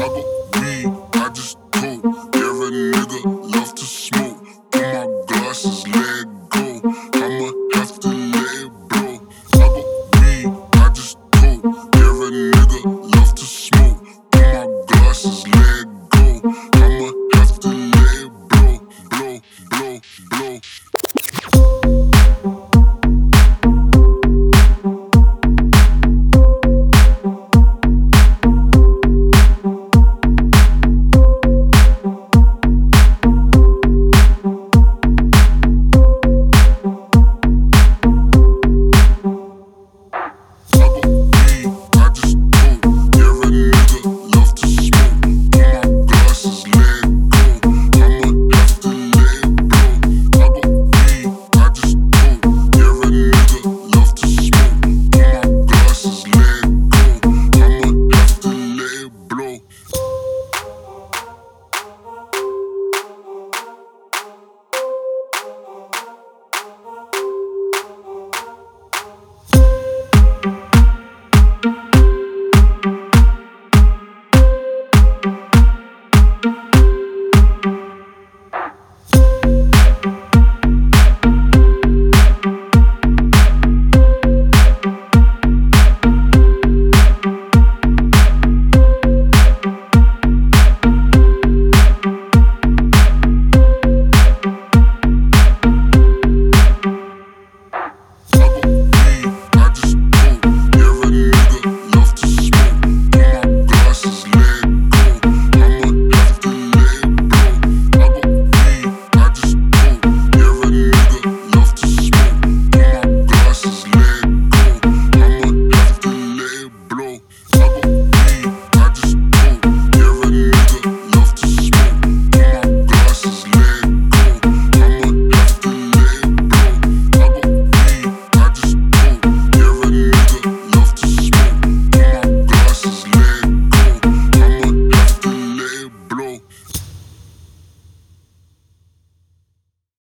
got weed, I just coke. Yeah, a nigga love to smoke. Put my glasses, let go. I'ma have to let it blow. I got weed, I just coke. Yeah, a nigga love to smoke. Put my glasses, let go.